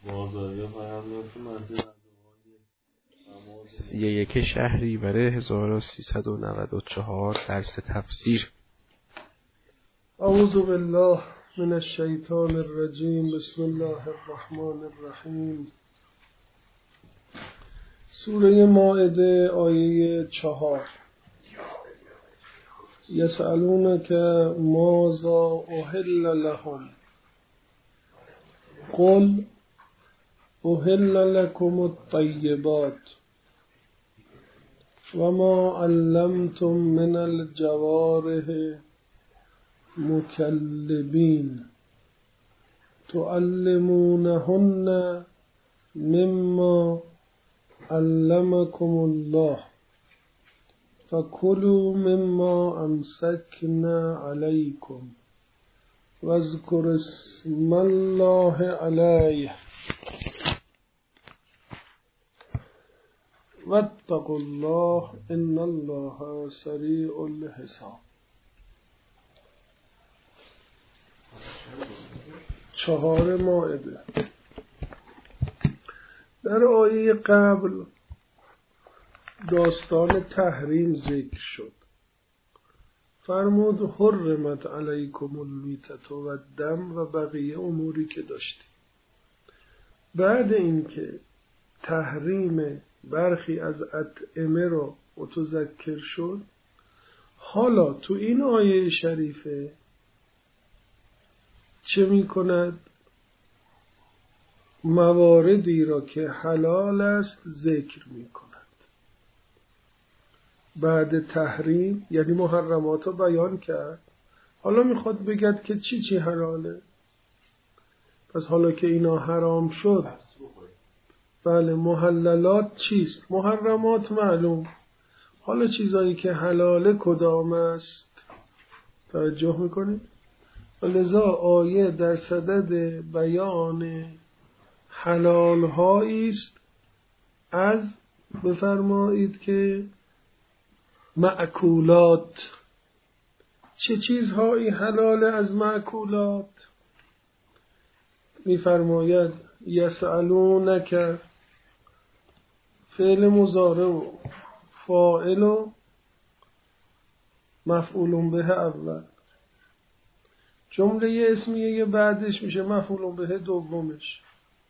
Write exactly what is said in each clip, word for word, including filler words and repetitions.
بازاری ها فرهم میفته مسیح سی یک شهریور هزار و سیصد و نود و چهار. درس تفسیر. اعوذ بالله من الشیطان الرجیم. بسم الله الرحمن الرحیم. سوره مائده آیه چهار. یسألونک ماذا احل لهم قل احل لكم الطیبات وما علمتم من الجوارح مکلبین تعلمونهن مما علمكم الله فكلوا مما امسكنا عليكم واذكروا اسم الله عليه واتقوا الله ان الله سریع الحساب. چهار مائده. در آیه قبل داستان تحریم ذکر شد. فرمود حرمت علیکم المیتة و الدم و بقیه اموری که داشتیم. بعد اینکه تحریم برخی از اطعمه را متذکر شد، حالا تو این آیه شریفه چه می کند؟ مواردی را که حلال است ذکر می کند. بعد تحریم یعنی محرمات رو بیان کرد، حالا میخواد بگد که چی چی حلاله. پس حالا که اینا حرام شد، بله محللات چیست؟ محرمات معلوم. حالا چیزایی که حلاله کدام است؟ توجه میکنید؟ لذا آیه در صدد بیان حلال هایی است از بفرمایید که مأکولات. چه چیزهایی حلال از مأکولات؟ میفرماید یسألونک، فعل مضارع و فاعل و مفعول به اول، جمله اسمیه بعدش میشه مفعول به دومش.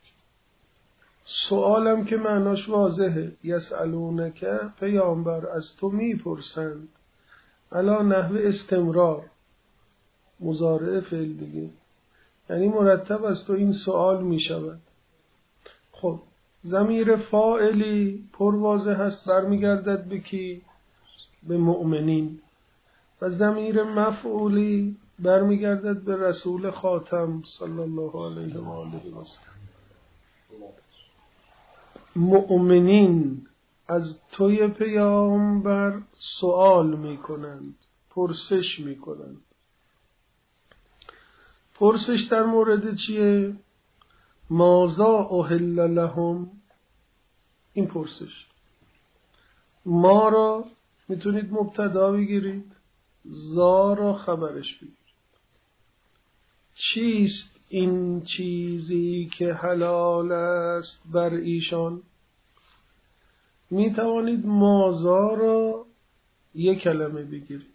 سوالم که معناش واضحه. یسألونک، پیامبر از تو میپرسند، علا نحو استمرار، مضارع فعل دیگه، یعنی مرتب از تو این سوال میشود. خب ضمیر فاعلی پر واضح هست، برمیگردد به کی؟ به مؤمنین. و ضمیر مفعولی برمیگردد به رسول خاتم صلی الله علیه و آله و سلم. مؤمنین از توی پیامبر سوال میکنند، پرسش میکنند. پرسش در مورد چیه؟ ماذا احل لهم. این پرسش ما را میتونید مبتدا بگیرید، زا را خبرش بگیرید. چیست این چیزی که حلال است بر ایشان؟ می توانید ماذا را یک کلمه بگیرید،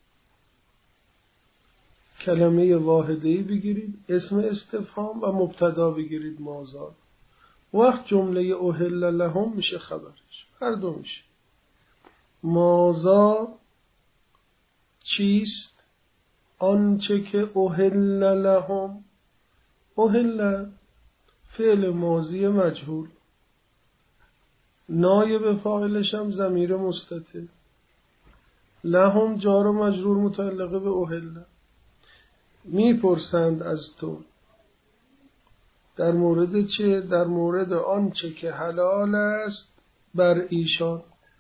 کلمه واحده‌ای بگیرید، اسم استفهام، و مبتدا بگیرید ماذا. وقت جمله احل لهم میشه خبرش، هر دو میشه. ماذا چیست؟ آنچه که احل لهم. احل فعل ماضی مجهول، نایب فاعلش هم ضمیر مستتر، لهم جار و مجرور متعلقه به احل. میپرسند از تو در مورد چه؟ در مورد آنچه که حلال است بر ایشان،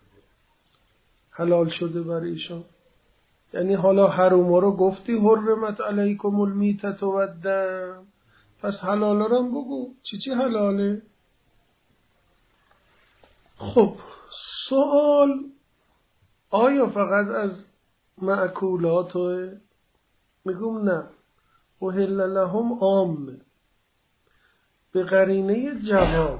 حلال شده بر ایشان. یعنی حالا حروما رو گفتی حرمت علیکم المیتة و الدم، پس حلال رو هم بگو چی چی حلاله. خب سوال، آیا فقط از مأکولات؟ میگم نه، احل لهم عامه. به قرینه جواب.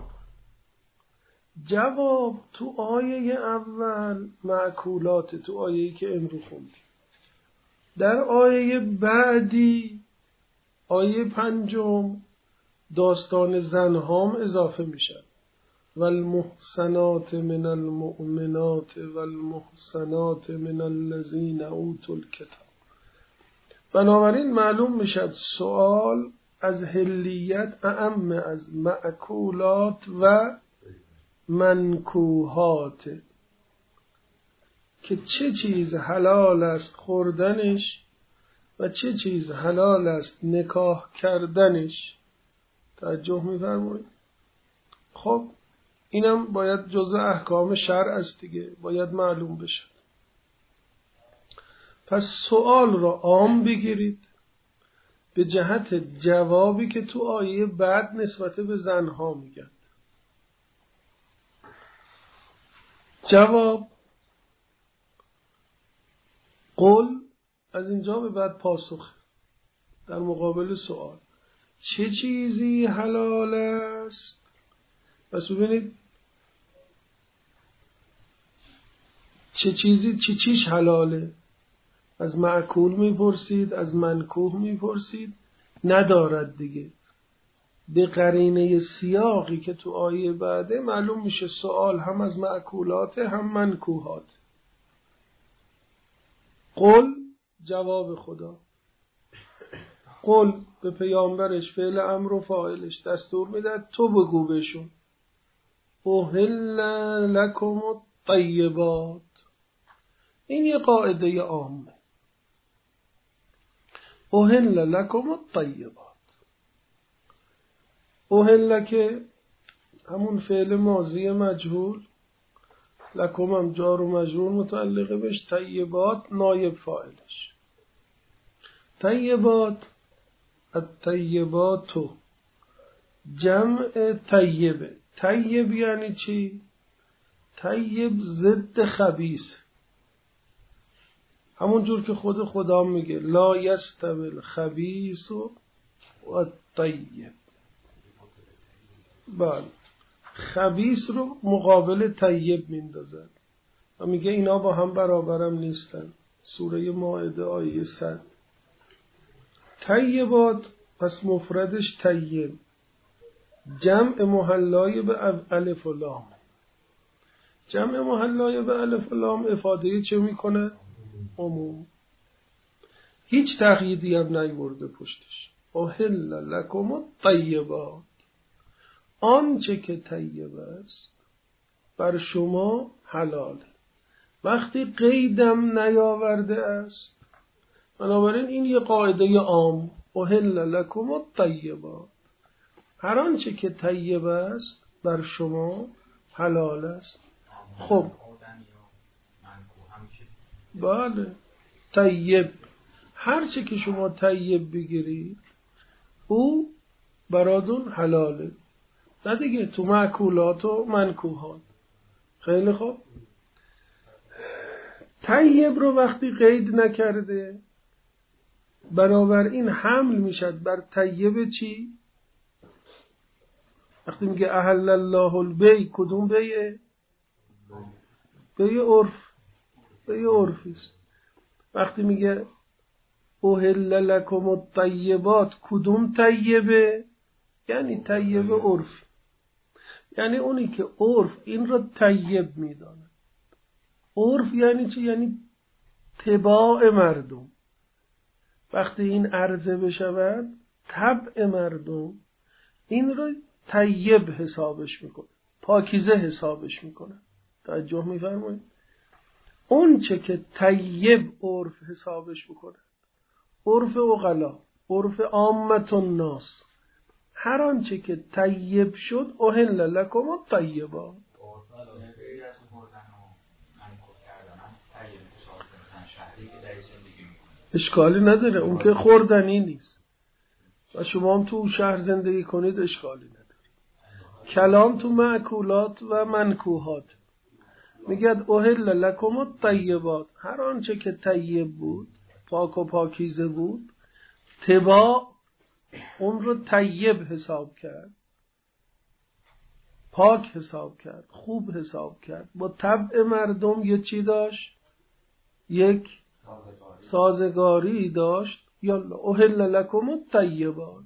جواب تو آیه اول معکولات، تو آیه‌ای که امروز خوندیم. در آیه بعدی، آیه پنجم، داستان زنهام اضافه میشن. والمحصنات من المؤمنات والمحصنات من الذین اوتوا الکتاب. بنابراین معلوم میشد سوال از حلیت اعم از مأکولات و منکوحات، که چه چیز حلال است خوردنش و چه چیز حلال است نکاح کردنش. توجه می‌فرمایید؟ خب اینم باید جزء احکام شرع است دیگه، باید معلوم بشه. پس سوال را عام بگیرید به جهت جوابی که تو آیه بعد نسبت به زنها میگن. جواب قول از اینجا به بعد پاسخ در مقابل سوال. چه چیزی حلال است؟ پس ببینید چه چیزی چه چیش حلاله. از معکول میپرسید، از منکوح میپرسید، ندارد دیگه. به قرینه سیاقی که تو آیه بعده معلوم میشه سوال هم از معکولات هم منکوحات. قل جواب خدا. قل به پیامبرش فعل امر و فاعلش دستور میداد تو بگو بهشون احل لکم الطیبات. این یه قاعده عامه. احل لکم الطیبات. احل که همون فعل ماضی مجهول، لکم هم جار و مجرور متعلقه بهش، طیبات نایب فاعلش. طیبات الطیباتو جمع طیبه. طیب یعنی چی؟ طیب ضد خبیث. همون جور که خود خدا میگه لا یستوی الخبیث و الطیب. بله، خبیث رو مقابل طیب میندازن و میگه اینا با هم برابرم نیستن. سوره مائده آیه صد. طیبات پس مفردش طیب، جمع محلای به الف و لام. جمع محلای به الف و لام افاده چه میکنه؟ عموم. هیچ تقییدی هم نیورده پشتش. احل لکم الطیبات، آنچه که طیب است بر شما حلاله. وقتی قیدم نیاورده است، بنابراین این یه قاعده عام. احل لکم الطیبات، هر آنچه که طیب است بر شما حلال است. خب بله، طیب هر چه که شما طیب بگیرید او براتون حلاله. نه دیگه تو معکولات و منکوحات. خیلی خوب. طیب رو وقتی قید نکرده بنابراین حمل میشد بر طیب چی؟ وقتی میگه احل الله البیع، کدوم بیعه؟ بیع عرف. بیع عرفی است. وقتی میگه احل لکم الطیبات، کدوم طیبه؟ یعنی طیب عرف. یعنی اونی که عرف این رو طیب میدانه. عرف یعنی چی؟ یعنی طباع مردم. وقتی این عرضه بشود طبع مردم این رو طیب حسابش میکنه، پاکیزه حسابش میکنه. توجه میفرمایید؟ اون چه که طیب عرف حسابش بکنه، عرف عقلا، عرف عامت الناس، هر آنچه که طیب شد احل لکم الطیبات. اشکالی نداره، اون که خوردنی نیست و شما هم تو شهر زندگی کنید اشکالی نداره. کلام تو معکولات و منکوحات. میگه احل لکم الطیبات، هر آنچه که طیب بود، پاک و پاکیزه بود، طباع اون رو طیب حساب کرد. پاک حساب کرد، خوب حساب کرد. با طبع مردم یه چی داشت؟ یک سازگاری داشت. یالا احل لکم الطیبات.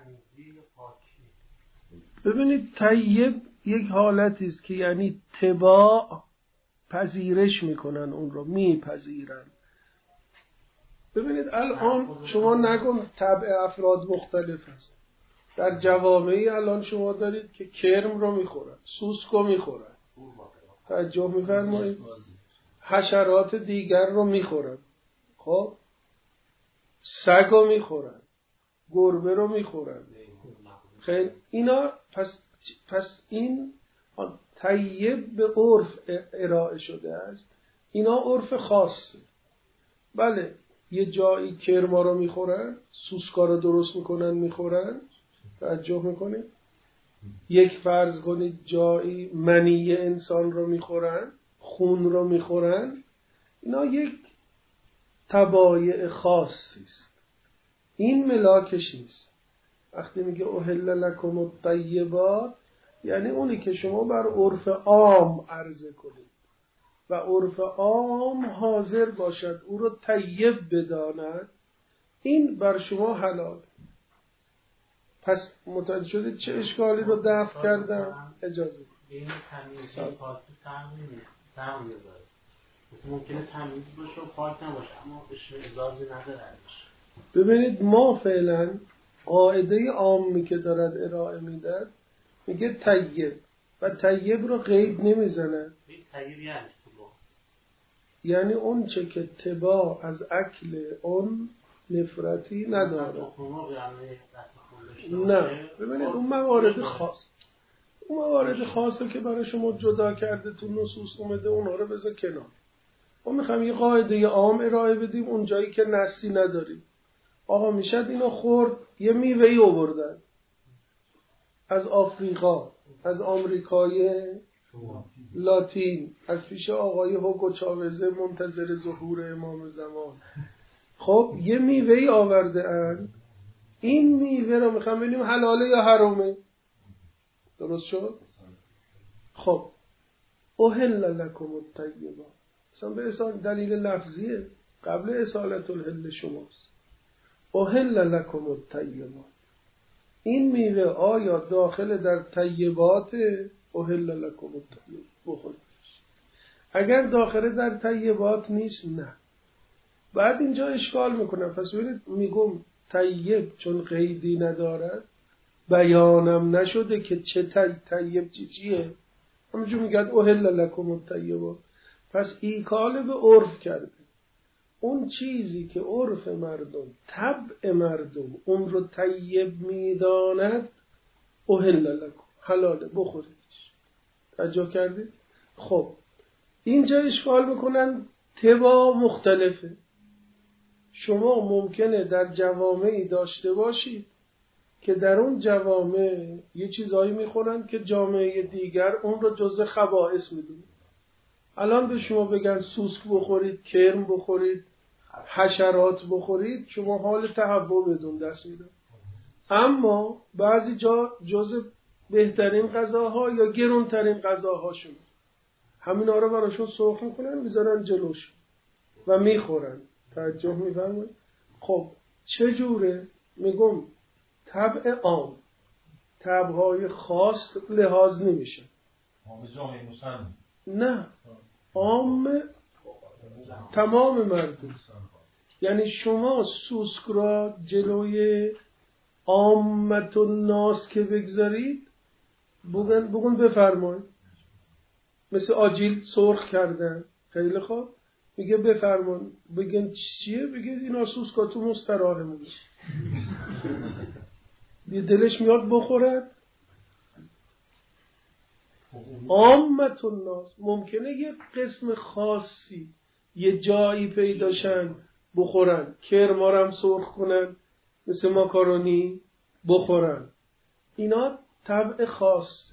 ببینید طیب یک حالتی است که یعنی تباع، پذیرش میکنن، اون رو میپذیرن. ببینید الان شما نگم طبع افراد مختلف است. در جوامعی الان شما دارید که کرم رو میخورن، سوسک رو میخورن، توجه میفرمایید، حشرات دیگر رو میخورن، خب سگ رو میخورن، گربه رو میخورن. خیلی اینا پس پس این طیب به عرف ارائه شده است. اینا عرف خاصه. بله یه جایی کرما رو میخورن، سوسکا رو درست میکنن میخورن، توجه میکنید. یک فرض کنید جایی منی انسان رو میخورن، خون رو میخورن. اینا یک طبایع خاصی است. این ملاکش نیست. وقتی میگه احل لکم الطیبات یعنی اونی که شما بر عرف عام عرضه کنید و عرف عام حاضر باشد او رو طیب بداند، این بر شما حلال. پس متوجه شدید چه اشکالی رو دفع کردم؟ اجازه این تمیزی پاکی فرق میذاره. مثل ممکنه تمیز باشه و پاک نباشه اما اشمئزازی نداره. ببینید ما فعلا قاعده عامی که دارد ارائه میداد میگه طیب و طیب رو قید نمیزنه. طیب یعنی یعنی اون چه که تبا از اکل اون نفرتی نداره. نه ببینید اون موارد خاص، اون موارد خاصه که برای شما جدا کرده تو نصوص اومده، اونها رو بذار کنار. ما میخوایم یه قاعده عام ارائه بدیم اون جایی که نصی نداریم. آقا میشد اینو خورد، یه میوهی آوردن از آفریقا، از آمریکای لاتین، از پیش آقای هوگو چاوزه منتظر ظهور امام زمان. خب یه میوهی آورده ان، این میوه رو میخوام ببینیم حلاله یا حرامه. درست شد؟ خب احل لکم الطیبات مثلا به اصال دلیل لفظیه، قبل اصالت الحل شماست. احل لکم الطیبات، این میوه آیا داخل در طیبات؟ احل لکم الطیبات بخورید. اگر داخل در طیبات نیست نه. بعد اینجا اشکال میکنم. پس ببینید میگم طیب چون قیدی ندارد بیانم نشده که چه طیب چی چیه. همونجور میگد احل لکم الطیبات. پس ایکال به عرف کرده. اون چیزی که عرف مردم، طبع مردم اون رو طیب میداند احل لکم، حلاله بخوریدش. توجه کردید؟ خب اینجا اشکال میکنن تبا مختلفه. شما ممکنه در جوامعی داشته باشید که در اون جوامع یه چیزایی میخورن که جامعه دیگر اون رو جزء خبائث میدونه. الان به شما بگن سوسک بخورید، کرم بخورید، حشرات بخورید، شما حال تهوع بدون دست میدن. اما بعضی جا جزء بهترین غذاها یا گرونترین غذاهاشون، همینا رو براشون سرخ میکنن میذارن جلوش و میخورن. توجه میفرمایید؟ خب چجوره؟ میگم طبع عام، طبعهای خاص لحاظ نمیشه. عام جامعه مسلمان؟ نه، عام تمام مردم. یعنی شما سوسک را جلوی عامت الناس که بگذارید بگن بگن بفرمایید. مثل آجیل سرخ کردن، خیلی خوب، میگه بفرمایید. بگن چیه؟ بگه اینا سوسکا تو مستراحه موش. یه دلش میاد بخورد. عامت الناس ممکنه یه قسم خاصی یه جایی پیداشن بخورن، کرمارم سرخ کنن مثل ماکارونی بخورن. اینا طبع خاص.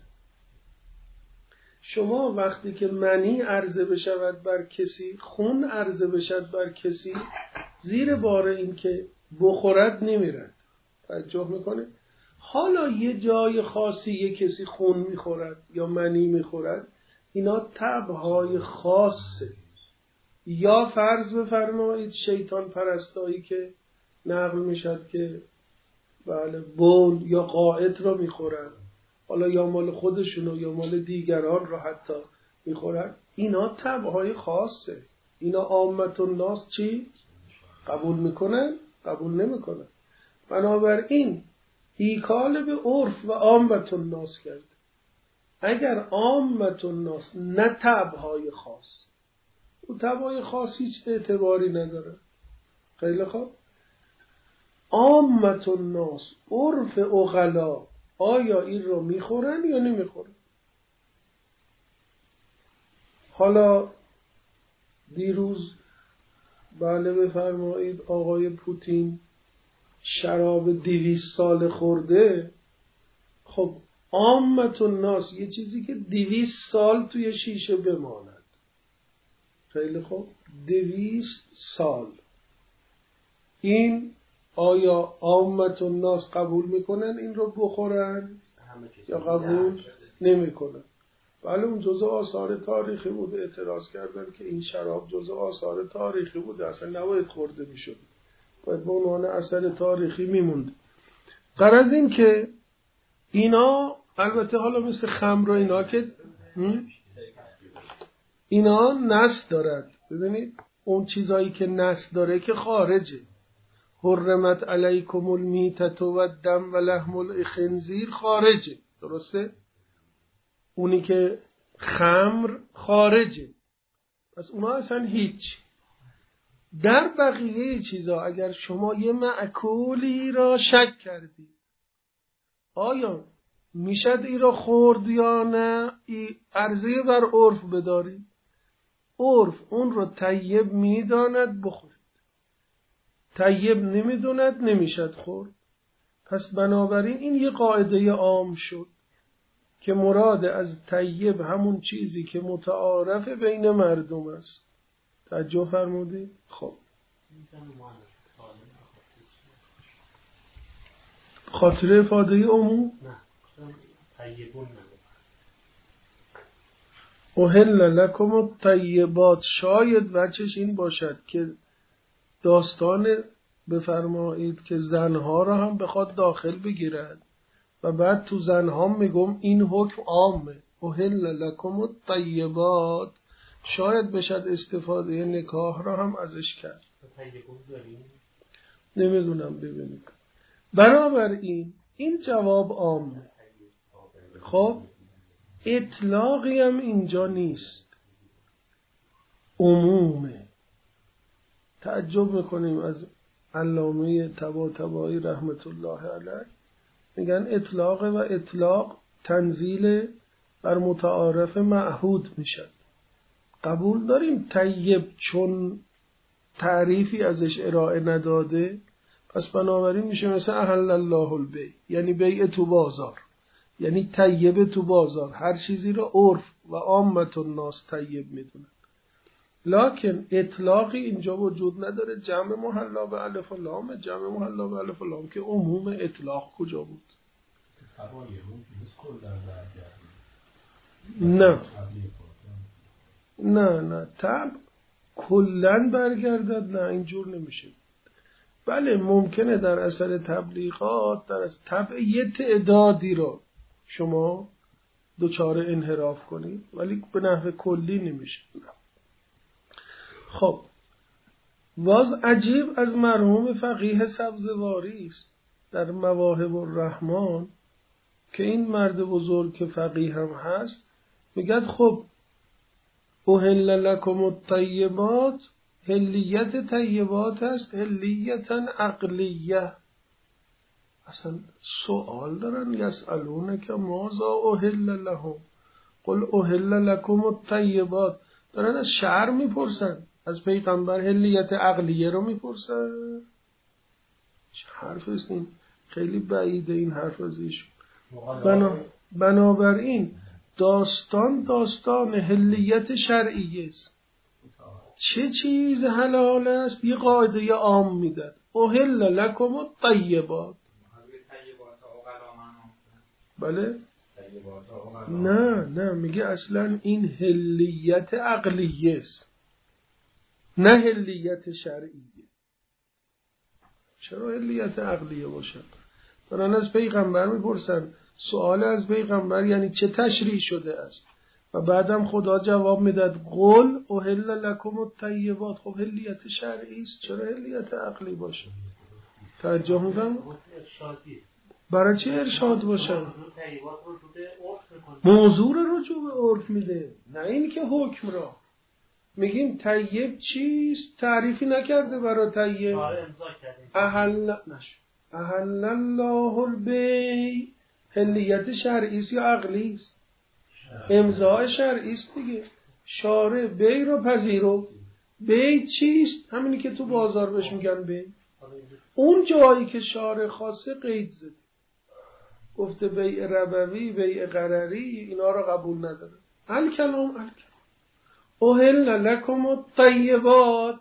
شما وقتی که منی عرضه بشود بر کسی، خون عرضه بشود بر کسی، زیر بار این که بخورد نمیرد. توجه میکنه؟ حالا یه جای خاصی یه کسی خون میخورد یا منی میخورد، اینا طبعهای خاصه. یا فرض بفرمایید شیطان پرستایی که نقل میشد که بله بول یا قائط را میخورن، حالا یا مال خودشونو یا مال دیگران را حتی میخورن، اینا طبعهای خاصه. اینا عامت الناس چی؟ قبول میکنن؟ قبول نمیکنن. بنابراین ایکال به عرف و عامت الناس کرد. اگر عامت الناس نه طبعهای خاص، او طبعهای خاص هیچ اعتباری نداره. خیلی خوب، عامت الناس عرف عقلا آیا این رو میخورن یا نمیخورن؟ حالا دیروز بله بفرمایید آقای پوتین شراب دویست سال خورده. خب عامت الناس یه چیزی که دویست سال توی شیشه بماند. خیلی خوب، دویست سال این آیا عامت الناس قبول میکنن این رو بخورن یا قبول نمیکنن؟ بله اون جزء آثار تاریخی بود. اعتراض کردن که این شراب جزء آثار تاریخی بود، اصلا نباید خورده میشد، باید به عنوان اثر تاریخی میموند. غرض این که اینا البته حالا مثل خمر و اینا که اینا نس دارد. ببینید اون چیزایی که نس داره که خارجه. حرمت علیکم المیتة و الدم و لحم الخنزیر خارجه، درسته؟ اونی که خمر خارجه، پس اونا اصلا هیچ. در بقیه چیزا اگر شما یه مأکولی را شک کردی آیا میشد ای را خورد یا نه، ای عرضه بر عرف بداری. عرف اون رو طیب میداند بخورید، طیب نمیداند نمیشد خورد. پس بنابراین این یه قاعده عام شد که مراد از طیب همون چیزی که متعارف بین مردم است. توجه فرمودید؟ خب خاطر افاده عموم نه طیبون نه احل لکم الطیبات. شاید وجهش این باشد که داستان بفرمایید که زنها را هم بخواد داخل بگیرد و بعد تو زنها میگم این حکم عامه. احل لکم الطیبات شاید بشد استفاده نکاح را هم ازش کرد. نمیدونم ببینید. بنابراین این جواب عامه. خب اطلاقی هم اینجا نیست، عمومه. تعجب میکنیم از علامه طباطبایی رحمت الله علیه، میگن اطلاق و اطلاق تنزیل بر متعارف معهود میشد. قبول داریم طیب چون تعریفی ازش ارائه نداده، پس بنابراین میشه مثل احل الله البیع، یعنی بیع تو بازار، یعنی طیب تو بازار. هر چیزی را عرف و عامت الناس طیب میدونن. لکن اطلاقی اینجا وجود نداره. جمع محلا به الف و لام، جمع محلا به الف و لام که عموم اطلاق کجا بود؟ نه نه نه تب کلن برگردد، نه اینجور نمیشه. بله ممکنه در اثر تبلیغات در از طبع یه تعدادی رو شما دوچار انحراف کنید، ولی به نحو کلی نمیشه. خب باز عجیب از مرحوم فقیه سبزواری است در مواهب الرحمن که این مرد بزرگ که فقیه هم هست میگه خب احل لکم الطیبات، هلیت طیبات است هلیت عقلیه. اصلا سوال دارن یسالونه که ماذا احل لهم قل احل لکم الطیبات. دارن از شعر میپرسن، از پیغمبر هلیت عقلیه رو میپرسن. چه حرف است این؟ خیلی بعیده این حرف از ایشون. بنا بنابراین داستان داستان هلیت شرعیه است. چه چیز حلال است یه قاعده عام میدن، احل لکم الطیبات. بله؟ نه نه میگه اصلا این حلیت عقلیه است، نه حلیت شرعیه. چرا حلیت عقلیه باشه؟ دارن از پیغمبر میپرسن، سوال از پیغمبر یعنی چه تشریع شده است، و بعدم خدا جواب میداد قل احل لکم الطیبات. خب حلیت شرعی است، چرا حلیت عقلی باشه؟ توجه میکنم. برای چه ارشاد باشه؟ موضوع رو رجوع به عرف میده، نه این که حکم را. میگیم طیب چیست؟ تعریفی نکرده برای طیب. احل نشو احل الله البیع. حلیت شرعی است یا عقلی است؟ امضاء شرعی است دیگه. شارع بیع رو پذیرو. بیع چیست؟ همینی که تو بازار بهش میگن بیع. اون جایی که شارع خاصه قید زده، گفته بیع ربوی، بیع غرری، اینا رو قبول نداره. الکلام الکلام احل لکم الطیبات.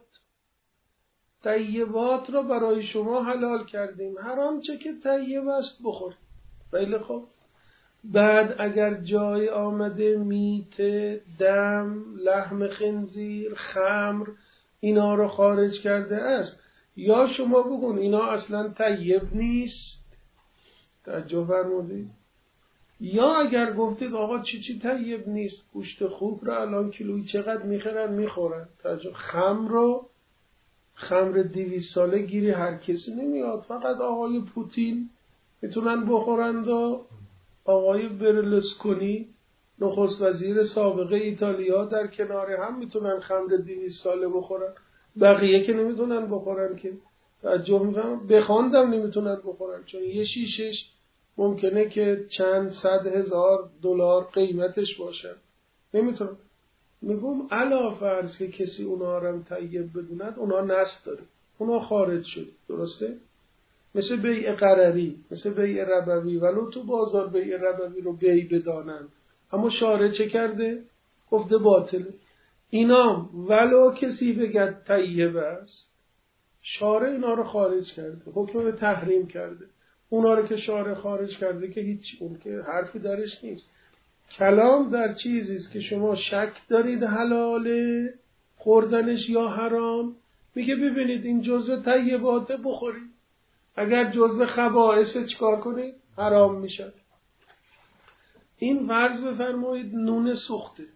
طیبات رو برای شما حلال کردیم، هر آنچه که طیب است بخور. خیلی خوب. بعد اگر جای آمده میت، دم، لحم خنزیر، خمر، اینا رو خارج کرده است، یا شما بگون اینا اصلا طیب نیست، توجه فرمودید، یا اگر گفتید آقا چی چی طیب نیست، گوشت خوب رو الان کیلویی چقدر میخرن میخورن، توجه، خمر رو، خمر دویست ساله گیری هر کسی نمیاد، فقط آقای پوتین میتونن بخورند و آقای برلسکونی نخست وزیر سابقه ایتالیا در کنار هم میتونن خمر دویست ساله بخورن، بقیه که نمیتونن بخورن که. توجه میکنم بخواندم نمیتونن بخورن، چون یه شیشش ممکنه که چند صد هزار دلار قیمتش باشه، نمیتونن. میگم علا فرض که کسی اونا رو طیب بدوند، اونا نست داره، اونا خارج شد، درسته؟ مثل بیع قرری، مثل بیع ربوی، ولو تو بازار بیع ربوی رو بیع بدانند، اما شارع چه کرده؟ گفته باطله. اینا ولو کسی بگد طیب است، شارع اینا رو خارج کرده، حکم به تحریم کرده. اونا رو که شارع خارج کرده که هیچ، اون که حرفی درش نیست. کلام در چیزی است که شما شک دارید حلاله خوردنش یا حرام، میگه ببینید این جزء طیباته بخورید، اگر جزء خبائث چکار کنید؟ حرام میشه. این فرض بفرمایید نون سوخته،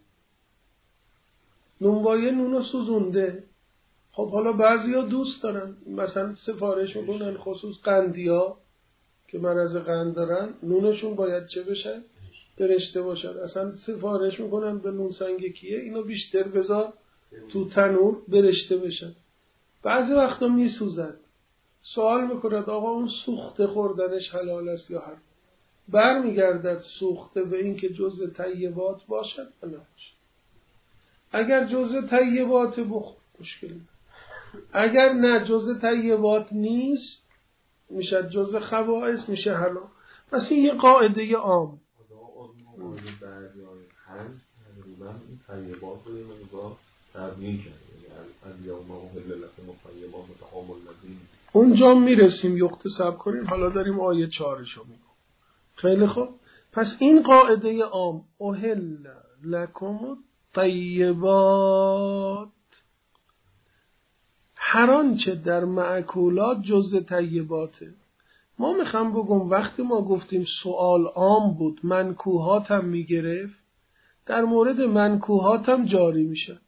نونوایی نون سوزونده. خب حالا بعضیا دوست دارن مثلا سفارش میکنن، خصوص قندیا که مرض قند دارن، نونشون باید چه بشه؟ برشته باشن. اصلا سفارش میکنن به نون سنگکیه اینو بیشتر بذار تو تنور برشته بشن. بعضی وقتا میسوزن، سوال میکند آقا اون سوخته خوردنش حلال است یا حرام؟ برمیگردد سوخته به این که جزء طیبات باشد یا نباشد. اگر جزء طیبات بخور مشکلی، اگر نه جزء طیبات نیست میشه جزء خبائث، میشه حلال. پس این یه قاعده عام. اونجا میرسیم، یختصب کنیم. حالا داریم آیه چهارشو میگم. خیلی خوب. پس این قاعده عام احل لکم طیبات، هر آنچه در مأکولات جزء طیباته. ما میخوام بگم وقتی ما گفتیم سوال عام بود، منکوهات هم میگرفت، در مورد منکوهات هم جاری میشد.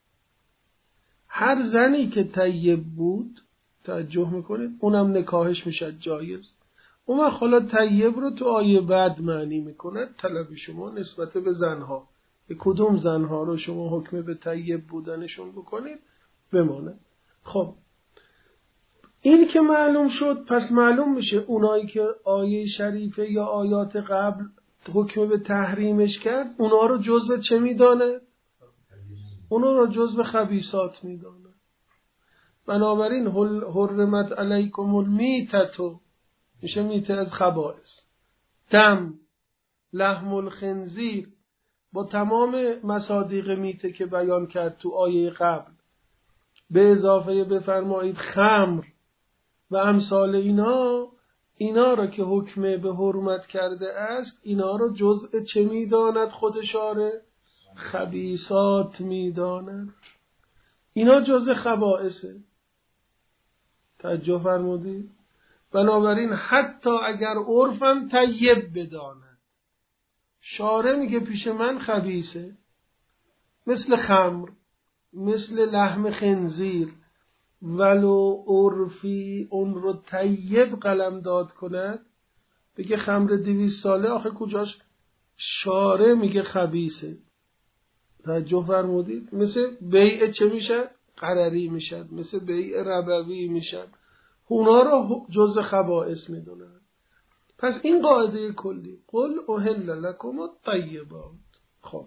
هر زنی که طیب بود، توجه میکنید، اونم نکاحش میشد جایز. اون حالا طیب رو تو آیه بعد معنی میکند طلب شما نسبت به زنها، به کدوم زنها رو شما حکم به طیب بودنشون بکنید بماند. خب این که معلوم شد، پس معلوم میشه اونایی که آیه شریفه یا آیات قبل حکم به تحریمش کرد، اونا رو جزو چه میدانه؟ اونا رو جزو خبیثات میدانه. بنابراین حرمت علیکم المیتتو میشه میته از خبائث، دم، لحم الخنزیر با تمام مصادیق میته که بیان کرد تو آیه قبل، به اضافه بفرمایید خمر و امثال اینا، اینا را که حکمه به حرمت کرده است اینا را جزء چه میداند خود شارع؟ خبیثات میداند. اینا جزء خبائثه. توجه فرمودید؟ بنابراین حتی اگر عرفم طیب بداند، شارع میگه پیش من خبیثه، مثل خمر، مثل لحم خنزیر، ولو عرفی اون رو طیب قلم داد کند، بگه خمر دویست ساله، آخه کجاش؟ شارع میگه خبیثه. توجه فرمودید؟ مثل بیع چه میشد؟ قرری میشد، مثل بیع ربوی میشد. اونا رو جزء خبائث میدونن. پس این قاعده کلی، قل احل لکم الطیبات. خب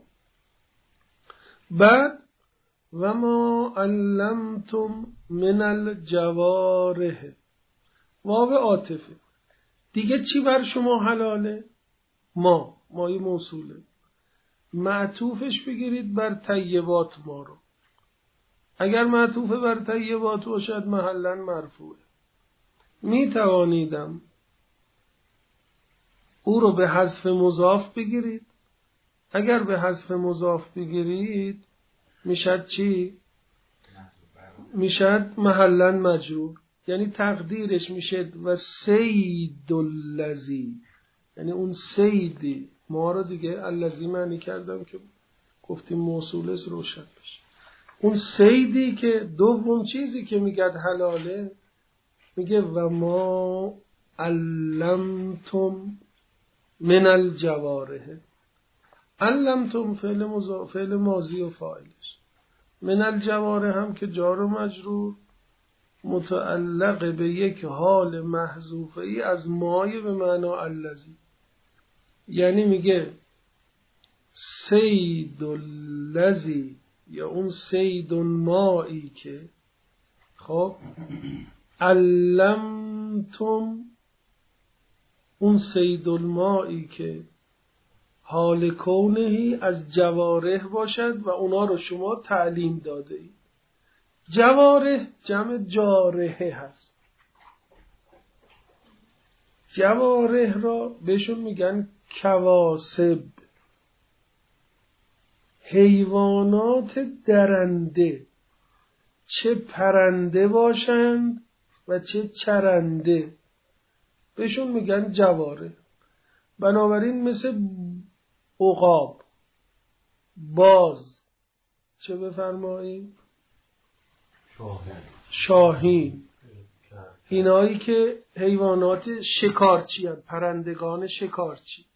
بعد و ما علمتم من الجوارح، واو عاطفه دیگه چی بر شما حلاله؟ ما مای موصوله، معطوفش بگیرید بر طیبات ما رو. اگر معطوف بر طیبات باشد محلا مرفوعه. می توانیدم او رو به حذف مضاف بگیرید. اگر به حذف مضاف بگیرید میشد چی؟ میشد محلا مجرور، یعنی تقدیرش میشد و سید الذی، یعنی اون سیدی ما رو دیگه الذی معنی کردم که گفتیم موصول است روشن بشه. اون سیدی که دوم چیزی که میگد حلاله، میگه و ما علمتم من الجوارح. علمتم فعل مضاف، فعل ماضی و فاعلش، من الجوارح هم که جار و مجرور متعلق به یک حال محذوفه ای از مای به معنا الذی، یعنی میگه سید الذی، یا اون سید مایی که خب علمتم، اون سید المایی که حال کونهی از جوارح باشد و اونا رو شما تعلیم داده اید. جوارح جمع جارحه هست. جوارح را بهشون میگن کواسب، حیوانات درنده، چه پرنده باشند و چه چرنده، بهشون میگن جوارح. بنابراین مثل عقاب، باز، چه بفرمایید؟ شاهین. شاهین، اینایی که حیوانات شکارچی هستند، پرندگان شکارچی،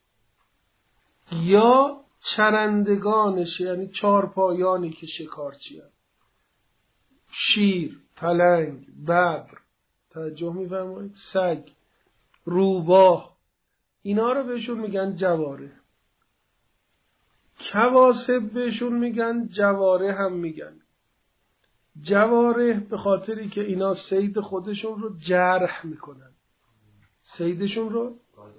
یا چرندگانش، یعنی چارپایانی که شکارچی هستند، شیر، پلنگ، ببر، توجه می‌فرمایید، سگ، روباه، اینا رو بهشون میگن جواره. کواسب بهشون میگن جواره هم میگن. جواره به خاطری که اینا صید خودشون رو جرح میکنن، صیدشون رو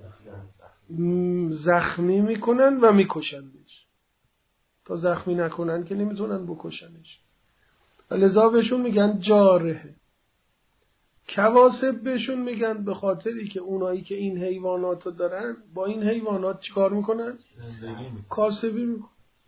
زخمی میکنن و میکشنش. تا زخمی نکنن که نمیتونن بکشنش، لذا بهشون میگن جارحه. کواسب بهشون میگن به خاطری که اونایی که این حیوانات رو دارن با این حیوانات چیکار میکنن؟ کاسبی میکنن.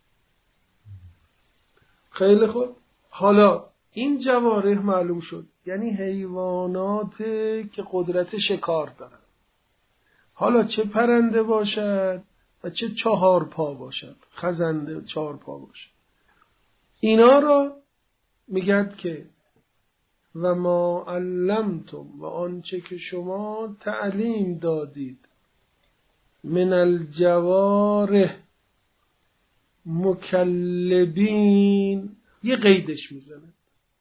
خیلی خوب، حالا این جوارح معلوم شد، یعنی حیوانات که قدرت شکار دارن، حالا چه پرنده باشد و چه چهار پا باشد، خزنده چهار پا باشد، اینا رو میگن که و ما علمتم، و آنچه که شما تعلیم دادید، من الجوارح مکلبین، یه قیدش میزنه.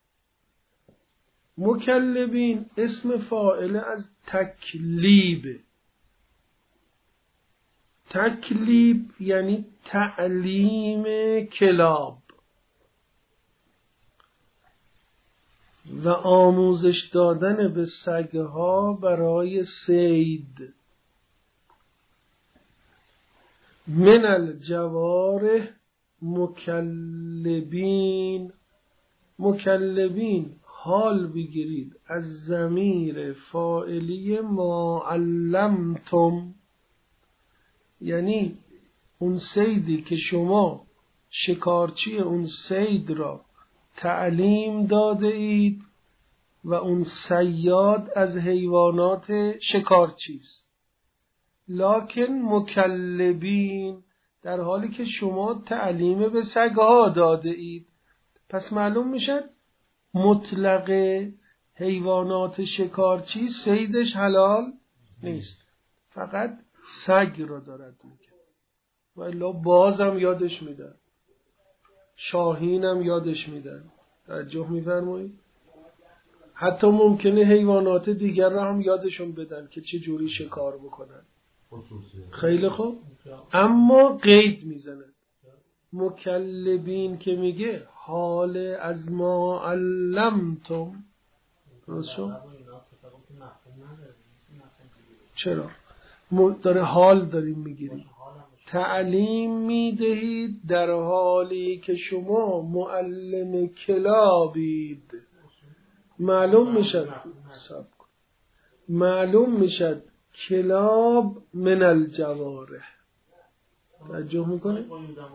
مکلبین اسم فاعل از تکلیب. تکلیب یعنی تعلیم کلاب و آموزش دادن به سگها برای صید. من الجوارح مکلبین، مکلبین حال بگیرید از ضمیر فاعلی ما علمتم، یعنی اون صیدی که شما شکارچی اون صید را تعلیم داده اید و اون صیاد از حیوانات شکارچی است. لکن مکلبین، در حالی که شما تعلیم به سگها داده اید. پس معلوم میشد مطلق حیوانات شکارچی صیدش حلال نیست، فقط سگ را دارد میگه. و الا بازم یادش میدن، شاهینم یادش میدن. توجه میفرمایید؟ حتی ممکنه حیوانات دیگر را هم یادشون بدن که چه جوری شکار بکنن. خیلی خوب، اما قید میزنن. مکلبین که میگه حال از ما علمتم، درستو؟ چرا؟ داره حال داریم میگیریم. تعلیم میدهید در حالی که شما معلم کلابید. معلوم میشد معلوم میشد کلاب من الجوارح. توجه میکنه؟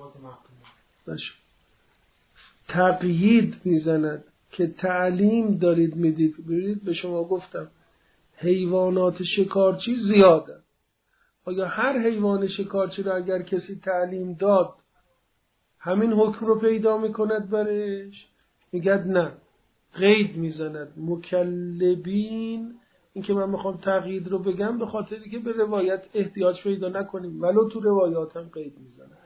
تقیید میزند که تعلیم دارید میدید. ببینید به شما گفتم حیوانات شکارچی زیاده. آیا هر حیوان شکارچی را اگر کسی تعلیم داد همین حکم رو پیدا میکند برش؟ میگد نه، قید میزند. مکلبین، این که من میخوام تقیید رو بگم به خاطری که به روایت احتیاج پیدا نکنیم، ولو تو روایات هم قید میزنه.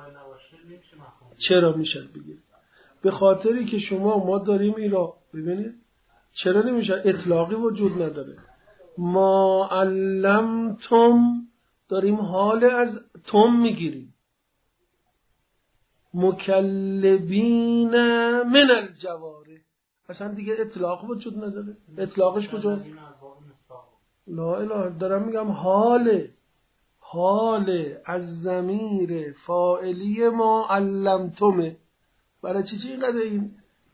چرا میشه بگید؟ به خاطری که شما ما داریم این را ببینید چرا نمیشه؟ اطلاقی وجود نداره. ما علمتم داریم حال از تم میگیریم. مکلبین من الجواره، اصلا دیگه اطلاق وجود نداره. اطلاقش کجا؟ لا اله، دارم میگم حال حال از ضمیر فاعلی ما علمتمه. برای چی چی اینقدر این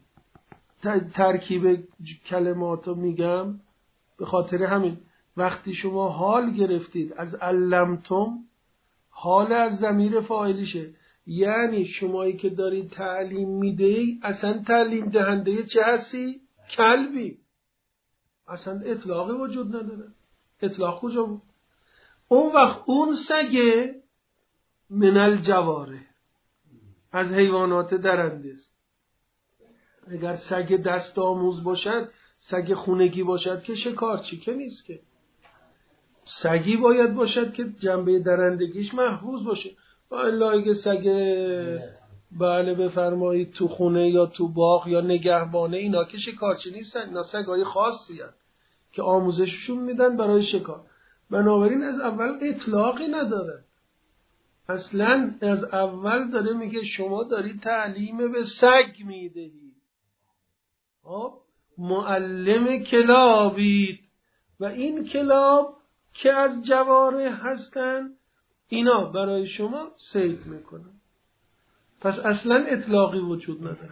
ترکیب کلماتو میگم؟ به خاطر همین وقتی شما حال گرفتید از علمتم، حال از ضمیر فاعلیشه، یعنی شمایی که دارید تعلیم میدهی اصلا تعلیم دهنده چه هستی؟ کلبی. اصلا اطلاقی وجود نداره. اطلاق کجا بود؟ اون وقت اون سگه من الجواره، از حیوانات درنده است. اگر سگ دست آموز باشد، سگ خونگی باشد که شکارچی که نیست که. سگی باید باشد که جنبه درندگیش محفوظ باشه. الا اگه سگ بله بفرمایید تو خونه یا تو باغ یا نگهبانه، اینا که شکارچی نیستن، اینا سگای خاصی هستن که آموزششون میدن برای شکار. بنابراین از اول اطلاقی نداره. اصلا از اول داره میگه شما داری تعلیم به سگ میدهی. خب معلم کلابید و این کلاب که از جواره هستن اینا برای شما صید میکنن. پس اصلا اطلاقی وجود نداره.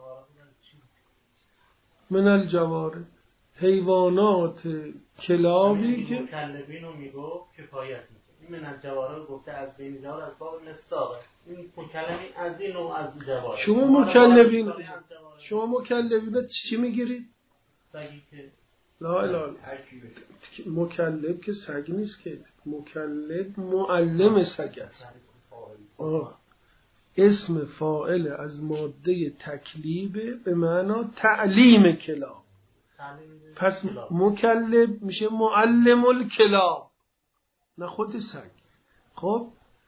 من الجواره حیوانات کلابی که مکلبین رو میگو کفایت میکنه. این من الجواره رو گفته از بین جوار از باب مستاقه. این مکلبین از این نوع از جواره. شما مکلبین شما مکلبین چی میگیرید؟ سگی که لا اله مکلب که سگ نیست که، مکلب معلم سگ است. آه. اسم فاعل از ماده تکلیبه به معنا تعلیم کلاب. پس مکلب میشه معلم الکلاب، نه خود سگ. خب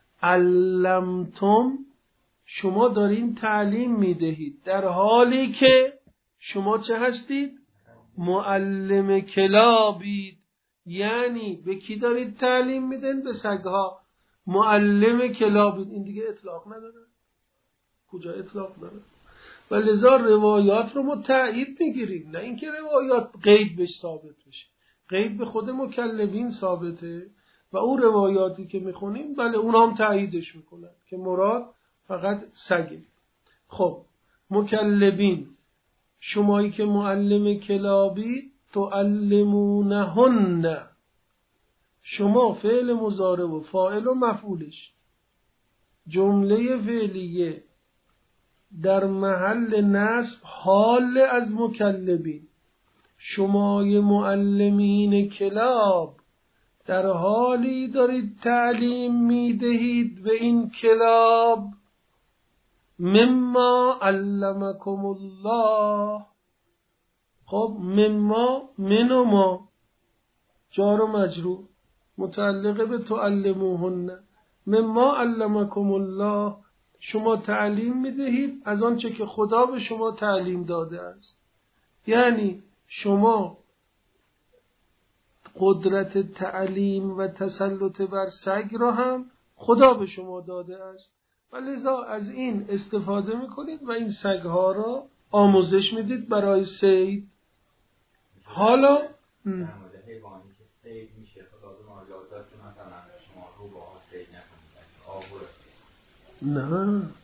علمتم شما دارین تعلیم میدهید در حالی که شما چه هستید؟ معلم کلابید. یعنی به کی دارید تعلیم میدن؟ به سگها. معلم کلابید. این دیگه اطلاق نداره. کجا اطلاق داره؟ و لذا روایات رو ما تایید میگیریم، نه اینکه روایات قید بهش ثابت بشه. قید به خود مکلبین ثابته و اون روایاتی که میخونیم بله اون هم تاییدش میکنن که مراد فقط سگه. خب مکلبین شمایی که معلم کلابی تعلمونهن، شما فعل مضارع و فاعل و مفعولش جمله فعلیه در محل نصب حال از مکلبین، شمای معلمین کلاب در حالی دارید تعلیم میدهید به این کلاب مما علمکم الله. خب مما من و ما جار و مجرور متعلق به تعلموهن، مما علمکم الله شما تعلیم میدهید از آنچه که خدا به شما تعلیم داده است. یعنی شما قدرت تعلیم و تسلط بر سگ را هم خدا به شما داده است و لذا از این استفاده میکنید و این سگها را آموزش میدید برای صید. حالا حیوانی که صید میشه خدا به ما اجازه داد که مثلا شما رو با صید نکنید. نه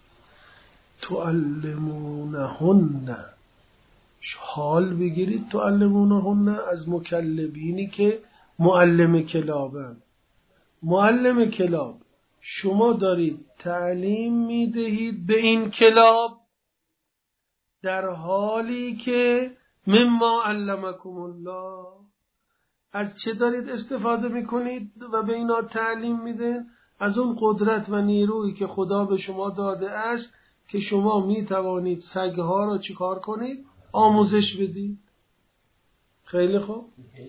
تعلمونهن حال بگیرید، تعلمونهن از مکلبینی که معلم کلابن. معلم کلاب شما دارید تعلیم میدهید به این کلاب در حالی که مما علمکم الله از چه دارید استفاده میکنید و به اینا تعلیم میده؟ از اون قدرت و نیرویی که خدا به شما داده است که شما میتوانید سگها را چیکار کنید؟ آموزش بدید. خیلی خوب.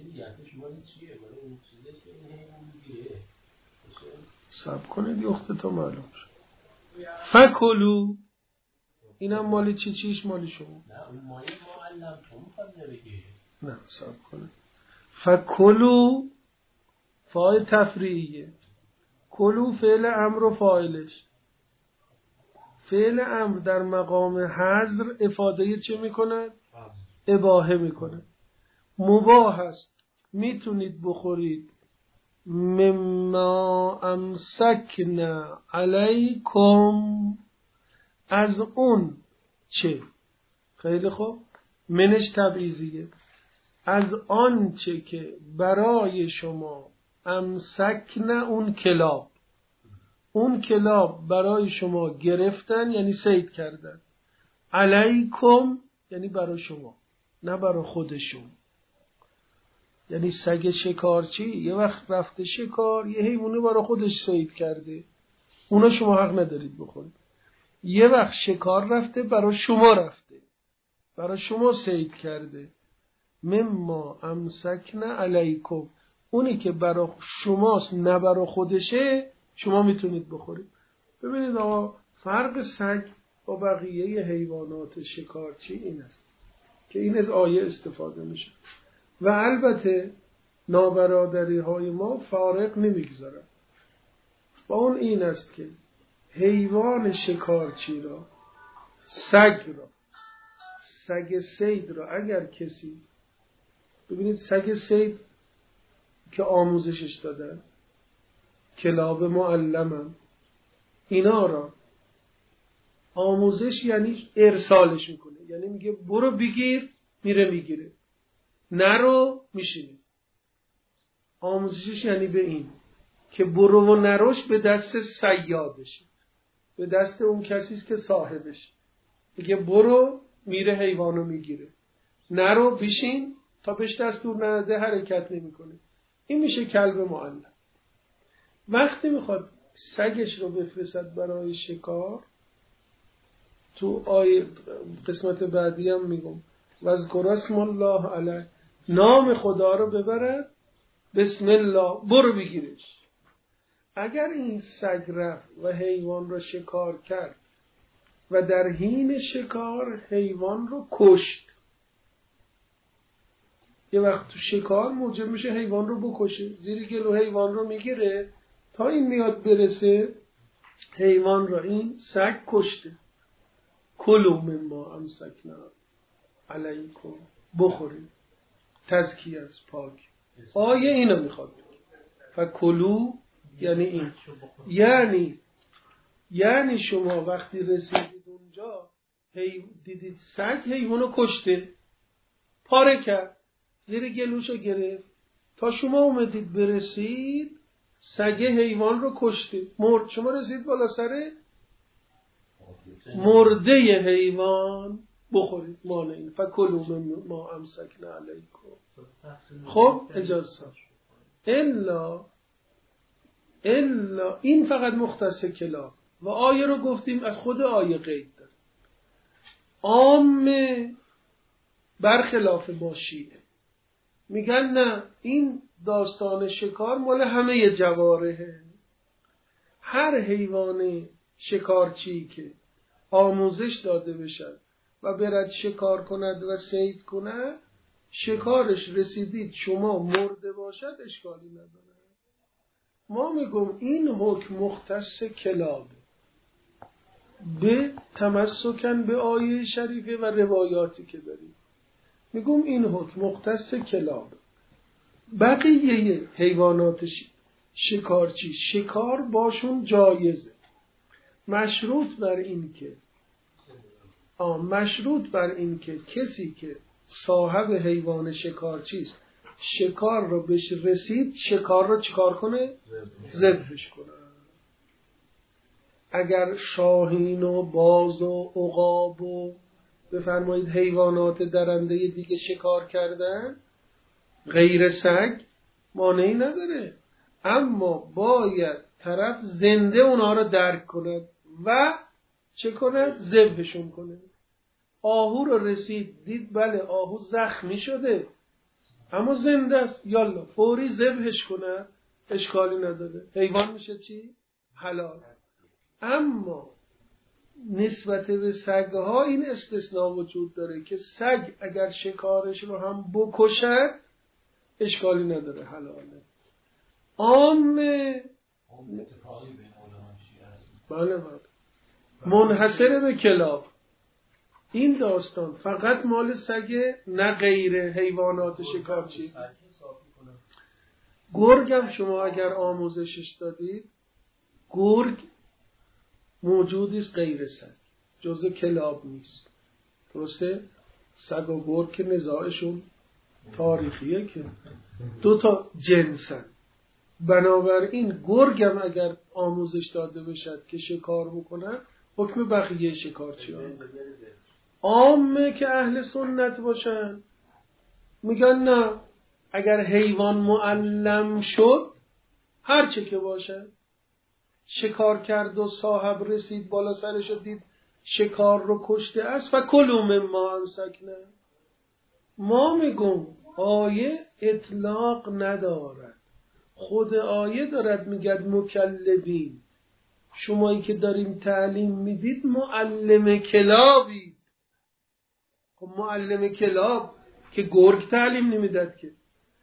صبر کنید یخته تا معلوم شد. فکلو اینم مالی چی چیش مالی شما؟ نه اون مالی معلم چون میخواد نبگه. نه صبر کنید. فکلو فاعل تفریعیه، کلو فعل امر و فاعلش. فعل امر در مقام حذر افاده چه میکند؟ اباحه میکند. مباح است، میتونید بخورید. مما امسکنا علیکم از اون چه. خیلی خوب. منش تبعیضیه. از آن چه که برای شما امسکنا اون کلاب، اون کلاب برای شما گرفتن یعنی صید کردن. علیکم یعنی برای شما نه برای خودشون. یعنی سگ شکارچی یه وقت رفته شکار یه حیوانه برای خودش صید کرده، اونا شما حق ندارید بخورید. یه وقت شکار رفته برای شما رفته، برای شما صید کرده. مما امسکنا علیکم اونی که برای شماست نه برای خودشه شما میتونید بخورید. ببینید آقا فرق سگ با بقیه حیوانات شکارچی این است که این از آیه استفاده میشه و البته نابرادری های ما فارق نمیگذارن. با اون این است که حیوان شکارچی را، سگ را، سگ صید را اگر کسی، ببینید سگ صید که آموزشش دادن کلاب معلمم، اینا را آموزش یعنی ارسالش میکنه، یعنی میگه برو بگیر، میره میگیره، نرو میشینه. آموزشش یعنی به این که برو و نروش به دست صیادشه، به دست اون کسیست که صاحبش. میگه برو، میره حیوانو میگیره، نرو بشین تا بهش دستور نده حرکت نمیکنه. این میشه کلب معلم. وقتی میخواد سگش رو بفرستد برای شکار، تو آیه قسمت بعدی هم میگم واذکر اسم الله علیه، نام خدا رو ببرد، بسم الله، برو بگیرش. اگر این سگ رفت و حیوان رو شکار کرد و در حین شکار حیوان رو کشت، یه وقت تو شکار موجب میشه حیوان رو بکشه، زیر گلو حیوان رو میگیره تا این میاد برسه حیوان را این سگ کشته. کلوا مما امسکنا علیکم، بخورید. تزکیه است، پاک. آیه اینو میخواد فکلوا یعنی این، یعنی یعنی شما وقتی رسیدید اونجا هی دیدید سگ حیوانو کشته، پاره کرد، زیر گلوشو گرفت، تا شما اومدید برسید سگ حیوان رو کشته، مرد. شما رسید بالا سر مرده حیوان، بخورید مال این فکلوا مما امسکنا علیکم. خب اجازه الا الا این فقط مختص کلاب و آیه رو گفتیم از خود آیه قید داره. عامه برخلاف با شیعه میگن نه، این داستان شکار مال همه جوارحه. هر حیوان شکارچی که آموزش داده بشد و برد شکار کند و صید کند، شکارش رسیدید شما مرده باشد اشکالی نداره. ما میگم این حکم مختص کلابه به تمسکن به آیه شریفه و روایاتی که داریم. میگم این حکم مختص کلابه. بقیه حیوانات شکارچی شکار باشون جایزه، مشروط بر این که آه مشروط بر این که کسی که صاحب حیوان شکارچی است شکار رو بهش رسید شکار رو چیکار کنه؟ ذبحش کنه. اگر شاهین و باز و عقاب و بفرمایید حیوانات درنده دیگه شکار کردن غیر سگ مانعی نداره، اما باید طرف زنده اونا رو درک کند و چه کند؟ ذبحشون کنه. آهو رو رسید دید بله آهو زخمی شده اما زنده است، یالا فوری ذبحش کنه، اشکالی نداره، حیوان میشه چی؟ حلال. اما نسبت به سگها این استثناء وجود داره که سگ اگر شکارش رو هم بکشد اشکالی نداره، حلاله. عامه بله بله منحصر به کلاب. این داستان فقط مال سگه نه غیر حیوانات شکارچی. گرگم شما اگر آموزشش دادید، گرگ موجودیست غیر سگ، جزء کلاب نیست. درسته؟ سگ و گرگ که نزاعشون تاریخیه که دو تا جنسن. بنابراین گرگم اگر آموزش داده بشد که شکار بکنن حکم بقیه شکارچی ها. عامه که اهل سنت باشن میگن نه، اگر حیوان معلم شد هر چه که باشه، شکار کرد و صاحب رسید بالا سرش دید شکار رو کشته است و کلوا مما امسکنا. ما میگم آیه اطلاق ندارد، خود آیه دارد میگد مکلبین. شمایی که داریم تعلیم میدید معلم کلابی. خب معلم کلاب که گرگ تعلیم نمیداد که،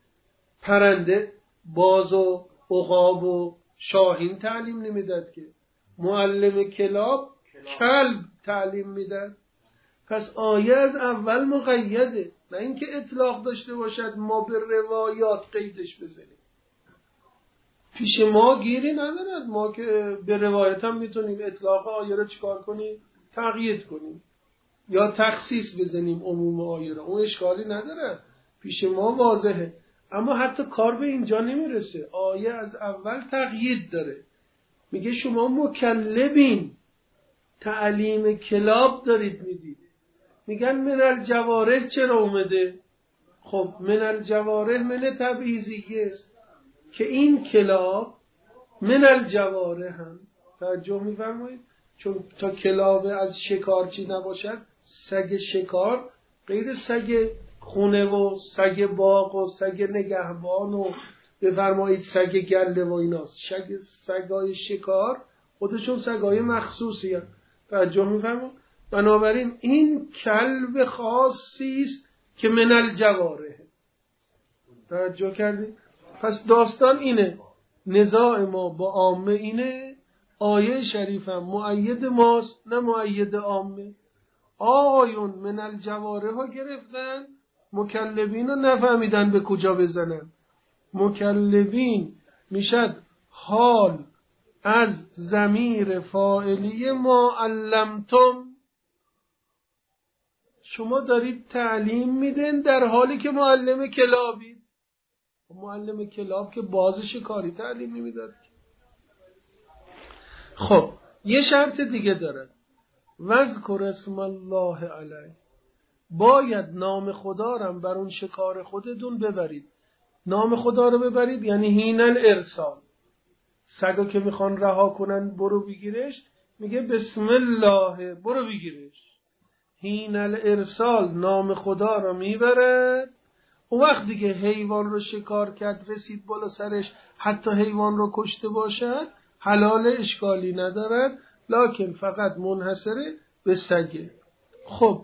پرنده باز و عقاب و شاهین تعلیم نمیداد که، معلم کلاب کلب تعلیم میداد. پس آیه از اول مقیده، نه اینکه اطلاق داشته باشد ما به روایات قیدش بزنیم. پیش ما گیری ندارد، ما که به روایت هم میتونیم اطلاق آیه رو چیکار کنیم؟ تقیید کنیم یا تخصیص بزنیم عموم آیه رو، اون اشکالی نداره، پیش ما واضحه. اما حتی کار به اینجا نمیرسه، آیه از اول تقیید داره، میگه شما مکلبین، تعلیم کلاب دارید میدید. میگن من الجوارح چرا اومده؟ خب من الجوارح من تبعیضیه است که این کلاب من الجوارح هم توجه میفرمایید، چون تا کلاب از شکارچی نباشد، سگ شکار غیر سگ خونه و سگ باغ و سگ نگهبان و بفرمایید سگ گله و ایناست. سگ سگای شکار خودشون سگای مخصوصی هست. توجه میفرمایید. بنابراین این کلب خاصی است که من الجوارح. توجه کردید؟ پس داستان اینه، نزاع ما با عامه اینه، آیه شریف هم مؤید ماست نه مؤید عامه. آیون من الجوارح ها گرفتن، مکلبین رو نفهمیدن به کجا بزنن. مکلبین میشد حال از ضمیر فاعلی ما علمتم، شما دارید تعلیم میدین در حالی که معلم کلابید. معلم کلاب که باز شکاری تعلیم نمیداد. خب یه شرط دیگه داره، وذکر اسم الله علیه، باید نام خدا رو بر اون شکار خودتون ببرید. نام خدا رو ببرید یعنی حین الارسال. سگا که میخوان رها کنن برو بگیرش، میگه بسم الله برو بگیرش. حین الارسال نام خدا رو میبرد. اون وقت دیگه حیوان رو شکار کرد، رسید بالا سرش، حتی حیوان رو کشته باشد حلال، اشکالی ندارد، لکن فقط منحصره به سگه. خب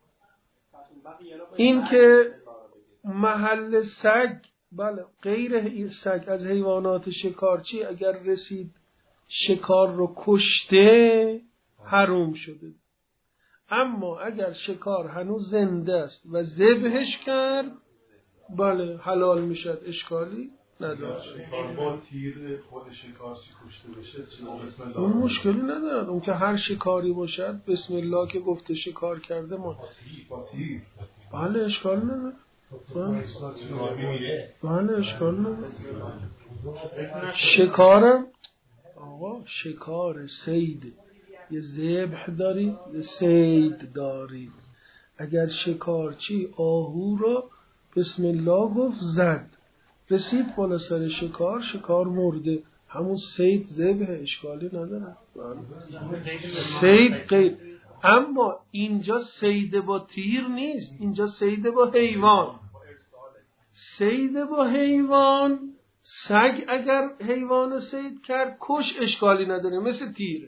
این که محل سگ، بله غیر سگ از حیوانات شکارچی اگر رسید شکار رو کشته حرام شده، اما اگر شکار هنوز زنده است و ذبحش کرد بله حلال میشد، اشکالی نداره. شکار با تیر خود شکارچی کشته بشه چه بسم الله اون مشکلی نداره، اون که هر شکاری باشد بسم الله که گفته شکار کرده ما با تیر بله اشکال نداره. بله اشکال نداره. شکارم آقا شکار سید، یه ذبح دارید یه سید دارید. اگر شکارچی آهو رو بسم الله گفت زد، رسید بالا سر شکار، شکار مرده، همون سید ذبح، اشکالی نداره. سید غیر، اما اینجا سید با تیر نیست، اینجا سید با حیوان. سید با حیوان، سگ اگر حیوان سید کرد کش، اشکالی نداره مثل تیره.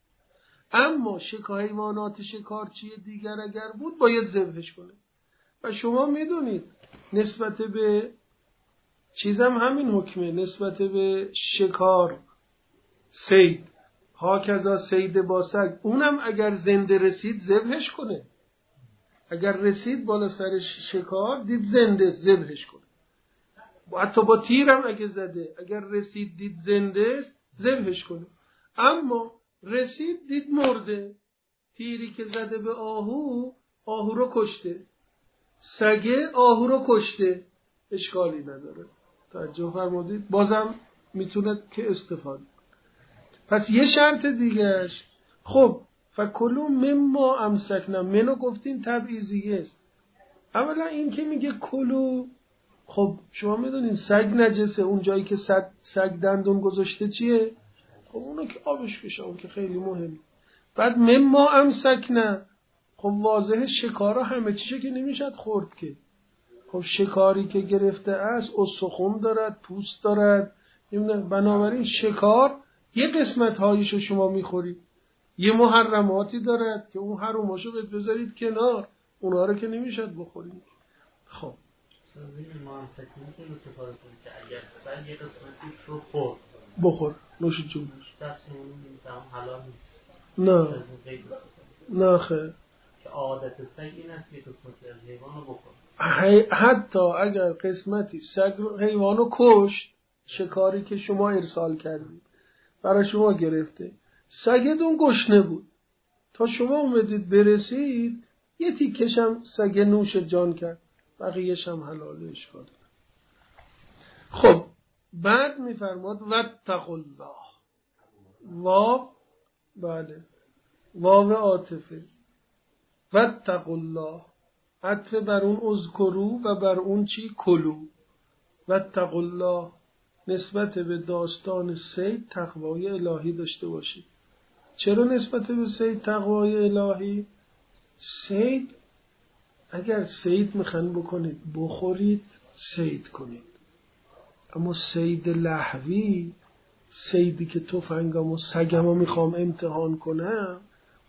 اما شکار حیوانات شکارچی دیگر اگر بود باید ذبحش کنه. و شما میدونید نسبت به چیزم همین حکمه، نسبت به شکار سید هاکذا سید با سگ، اونم اگر زنده رسید ذبحش کنه. اگر رسید بالا سر شکار دید زنده ذبحش کنه. حتی با تیرم اگه زده اگر رسید دید زنده ذبحش کنه. اما رسید دید مرده، تیری که زده به آهو آهو رو کشته، سگه آهو رو کشته، اشکالی نداره. توجه فرمودید؟ بازم میتونه که استفاده. پس یه شرط دیگهش، خب فکلوا مما امسکنا، منو گفتیم تبعیضیه است. اولا این که میگه کلو، خب شما میدونین سگ نجسه، اون جایی که سگ دندون گذاشته چیه؟ خب اونو که آبش بشه، اون که خیلی مهمه. بعد مما امسکنا، خب واضحه شکارا همه چیشه که نمیشد خورد که. خب شکاری که گرفته است استخوان دارد، پوست دارد، بنابراین شکار یه قسمت هایشو شما میخورید، یه محرماتی دارد که اون حراماشو بذارید کنار، اونها رو که نمیشد بخورید. خب ما هم سکنی که استفاده کنید که اگر سر یه قسمتی رو خورد بخور، نوش جونش، دست اون حلال نیست. نه نه خیر، که عادت سگ این است که قسمتی از حیوان رو بخور. حتی اگر قسمتی سگ رو حیوان رو کشت، شکاری که شما ارسال کردید برای شما گرفته، سگتون گشنه بود، تا شما اومدید برسید یه تیکش هم سگ نوش جان کرد، بقیهش هم حلاله، اشکال. خب بعد میفرماد واتقوا الله، واو بله واو عاطفه، واتقوا الله عطف بر اون اذکرو و بر اون چی کلو. واتقوا الله نسبت به داستان صید تقوای الهی داشته باشید. چرا نسبت به صید تقوای الهی؟ صید اگر صید میخواین بکنید بخورید، صید کنید. اما صید لهوی، صیدی که تفنگم و سگم رو میخوام امتحان کنم،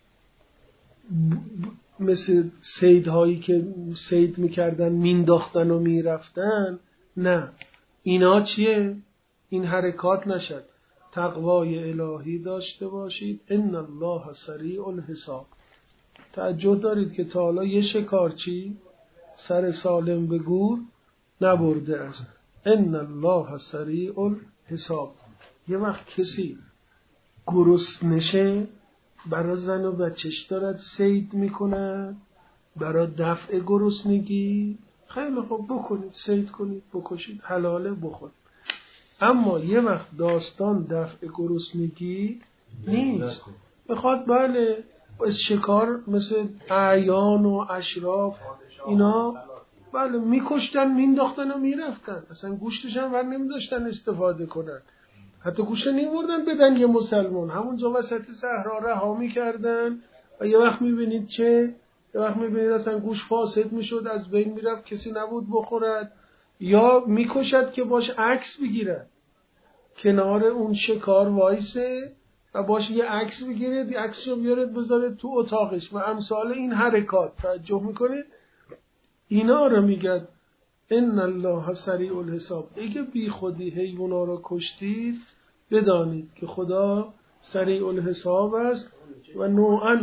مثل صیدهایی که صید میکردن مینداختن و میرفتن، نه، اینا چیه؟ این حرکات نشد. تقوای الهی داشته باشید. ان الله سریع الحساب. توجه دارید که تا حالا یه شکارچی سر سالم به گور نبرده است. ان الله سریع الحساب. یه وقت کسی گرسنشه برای زن و بچهش دارد صید میکنه، برای دفع گرسنگی خیلی خوب بکنید، صید کنید، بکشید، حلاله بخورید. اما یه وقت داستان دفع گرسنگی نیست، بخواد بله شکار مثل اعیان و اشراف اینا بله میکشتن مینداختن و میرفتن، اصلا گوشتش هم ور نمیداشتن استفاده کنن، حتی گوشت نمیبردن بدن یه مسلمان، همونجا وسط صحرا رها میکردن و یه وقت میبینید چه یه وقت میبینید اصلا گوشت فاسد میشد، از بین میرفت، کسی نبود بخورد، یا میکشد که باش عکس بگیرد، کنار اون شکار وایسه و باش یه عکس بگیرد، یه عکسشو بیارد بذاره تو اتاقش و امثال این حرکات. توجه میکنه اینا رو میگه ان الله سریع الحساب. اگه بی خودی حیونا رو کشتید بدانید که خدا سریع الحساب است و نوعا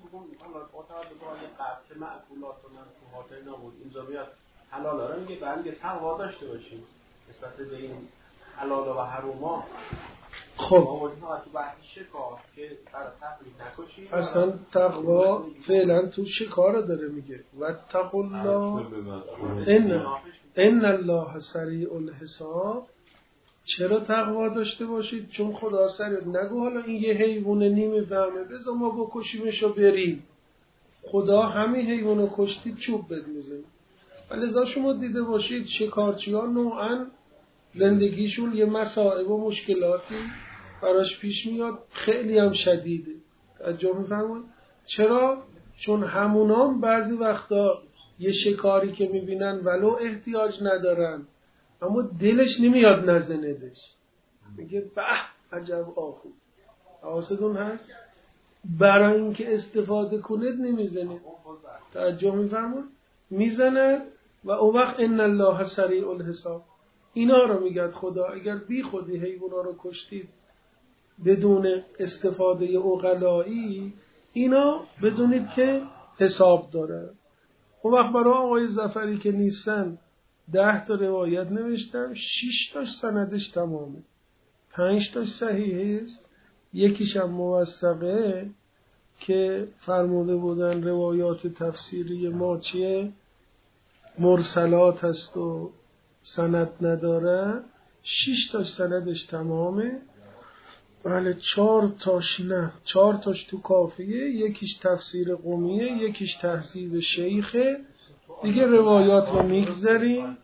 حلال آره میگه بله تقوا داشته باشیم نسبت به این حلال و حروما. خب تو بحث شکار که برای تقریب نکشید اصلا تقوا فعلا تو شکار داره میگه و اتقوا الله ان ان الله سریع الحساب. چرا تقوا داشته باشید؟ چون خدا سریع، نگو حالا این یه حیوان نمیفهمه بذار ما بکشیمش و بریم، خدا همین حیوانو کشتید چوب بد میزنه. ولذا شما دیده باشید شکارچی ها نوعا زندگیشون یه مصائب و مشکلاتی براش پیش میاد، خیلی هم شدیده. توجه می‌فرمایید؟ چرا؟ چون همونام بعضی وقتا یه شکاری که میبینن ولو احتیاج ندارن اما دلش نمیاد نزندش، میگه به عجب آخو. حواستون هست؟ برای اینکه استفاده کنید نمیزنید. توجه می‌فرمایید؟ میزنن و اون وقت ان الله سریع الحساب. اینا رو میگه خدا اگر بی خودی حیونا رو کشتید بدون استفاده عقلایی، اینا بدونید که حساب داره. اون وقت برای آقای ظفری که نیستن ده تا روایت نوشتم، شش تاش سندش تمامه، پنج تاش صحیحه است، یکیش هم موثقه که فرموده بودن روایات تفسیری ما چیه مرسلات هست و سند نداره، شش تاش سندش تمامه. بله چهار تاش نه، چهار تاش تو کافیه، یکیش تفسیر قومیه، یکیش تهذیب شیخه، دیگه روایات رو میگذاریم.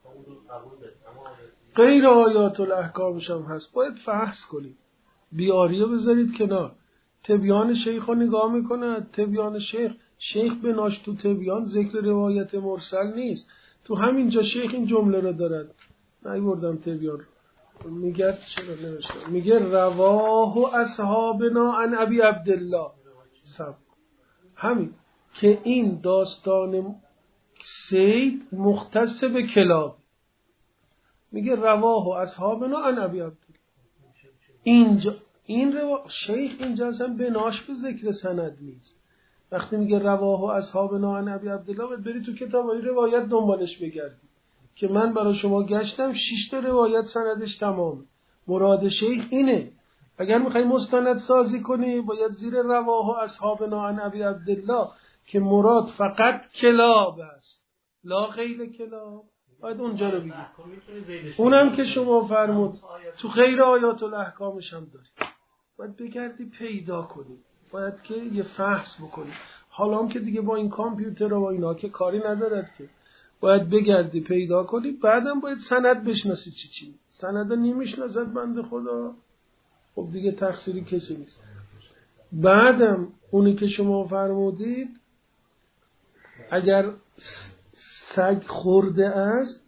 غیر آیات الاحکامش هم هست، باید فحص کنید، بیاریه بذارید کنار. تبیان شیخ رو نگاه میکنه، تبیان شیخ شیخ بناش تو تبیان ذکر روایت مرسل نیست، تو همینجا شیخ این جمله رو دارد. نمی‌بردم تبیان رو، میگه چرا نوشته، میگه رواه اصحابنا عن ابی عبدالله سب، همین که این داستان سید مختص به کلاب، میگه رواه اصحابنا عن ابی عبدالله. اینجا این روا... شیخ اینجا اصلا بناش به ذکر سند نیست. وقتی میگه رواه اصحابنا عن ابی عبدالله باید بری تو کتابای روایت دنبالش بگردی که من برای شما گشتم شش تا روایت سندش تمامه. مراد شیخ اینه. اگر میخوای مستند سازی کنی باید زیر رواه اصحابنا عن ابی عبدالله که مراد فقط کلاب است لا غیر کلاب، باید اونجا رو بگی. اونم که شما فرمود تو غیر آیات الاحکامش هم داری، باید بگردی پیدا کنی، باید که یه فحص بکنی. حالا هم که دیگه با این کامپیوتر و اینا که کاری ندارد که، باید بگردی پیدا کنی، بعدم باید سند بشناسی چی چی. سند نمیشناسد بنده خدا، خب دیگه تقصیری کسی نیست. بعدم اونی که شما فرمودید اگر سگ خورده است،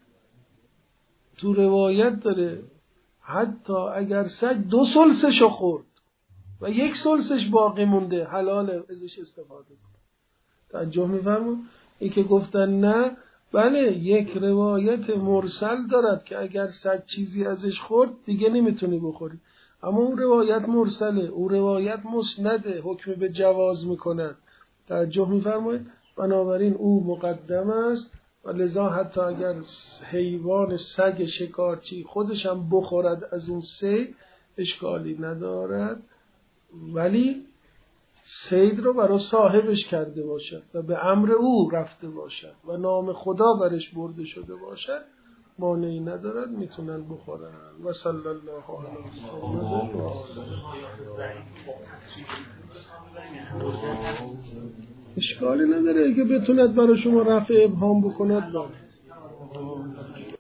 تو روایت داره حتی اگر سگ دو سلسشو خورد و یک سلسش باقی مونده حلاله ازش استفاده کن. توجه می‌فرمایید؟ این که گفتن نه، بله یک روایت مرسل دارد که اگر سگ چیزی ازش خورد دیگه نمیتونی بخوری، اما اون روایت مرسله، اون روایت مسنده، حکم به جواز میکنن. توجه می‌فرمایید؟ بنابراین او مقدم است و لذا حتی اگر حیوان سگ شکارچی خودش هم بخورد از اون صید اشکالی ندارد، ولی صید رو برای صاحبش کرده باشد و به امر او رفته باشد و نام خدا برش برده شده باشد مانعی ندارد، میتونن بخورن. و صلی الله علی محمد و آله. اشکالی نداره اگه بتوند برای شما رفع ابهام بکند.